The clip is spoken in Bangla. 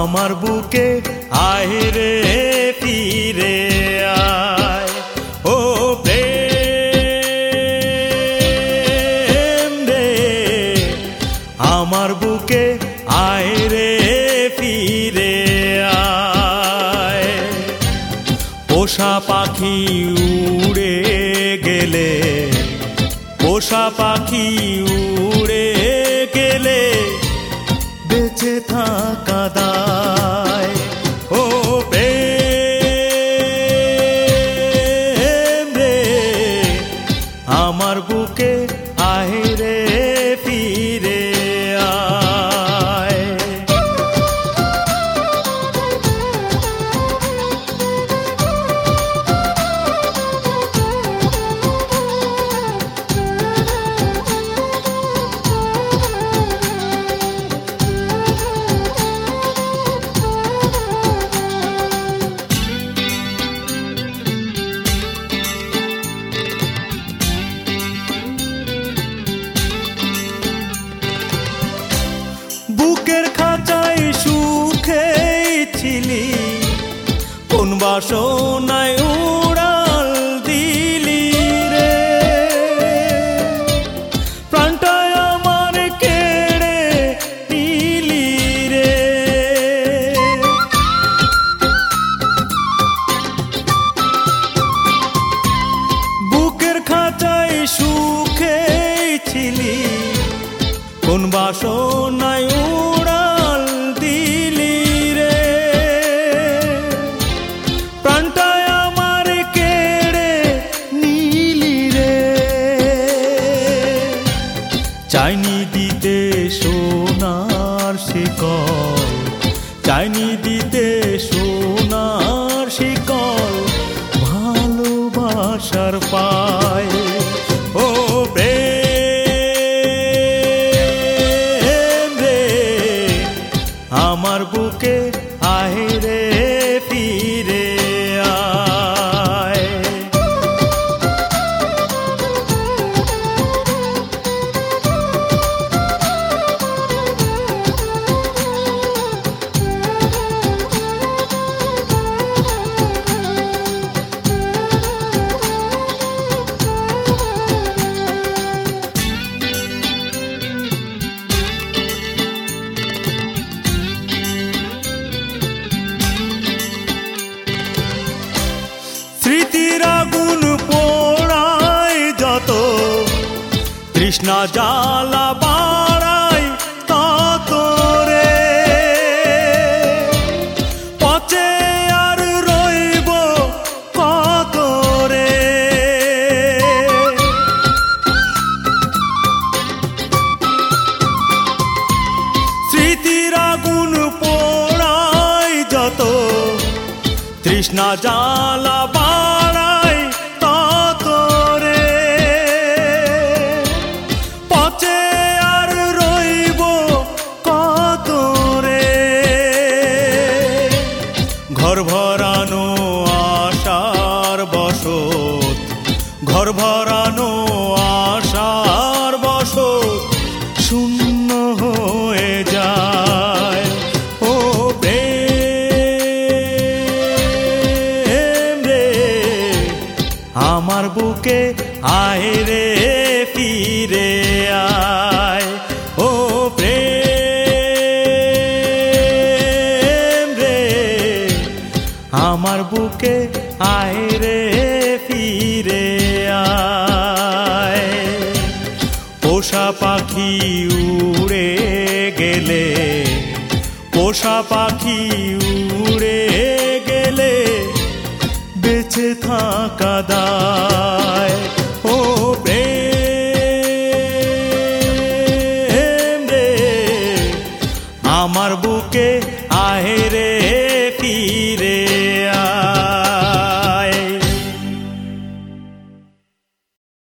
আমার বুকে আয় রে ফিরে আয় ও প্রেম রে আমার বুকে আয় রে ফিরে আয় পোষা পাখি উড়ে গেলে পোষা পাখি উড়ে গেলে বেঁচে থাকা দায় ও প্রেম রে আমার বুকে আয় রে ফিরে আয় বুকের খাঁচায় সুখে ছিলি কোন বাসনায় উড়াল দিলি রে প্রাণটায় আমার কেড়ে নিলি রে বুকের খাঁচায় সুখে ছিলি কোন বাসনায় উড়াল দিলি রে প্রাণটায় আমার কেড়ে নিলি রে চাইনি দিতে সোনার শিকল চাইনি দিতে সোনার শিকল ভালোবাসার পায় ও আমার বুকে আয় রে ফিরে আয় স্মৃতির আগুন পোড়ায় যত তৃষ্ণা জ্বালা বাড়ায় তত রে পচে আর রইব কত রে স্মৃতির আগুন পোড়ায় যত তৃষ্ণা জ্বালা বাড়ায় তত রে পচে আর রইব কত রে ঘর ভরানো আশার বসত ঘর ভরানো আশার বসত শূন্য হয়ে যায় ও আমার বুকে আয় রে ফিরে আয় ও প্রেম রে আমার বুকে আয় রে ফিরে আয় পোষা পাখি উড়ে গেলে পোষা পাখি উড়ে গেলে বেঁচে থাকা দায় ও প্রেম রে আমার বুকে আয় রে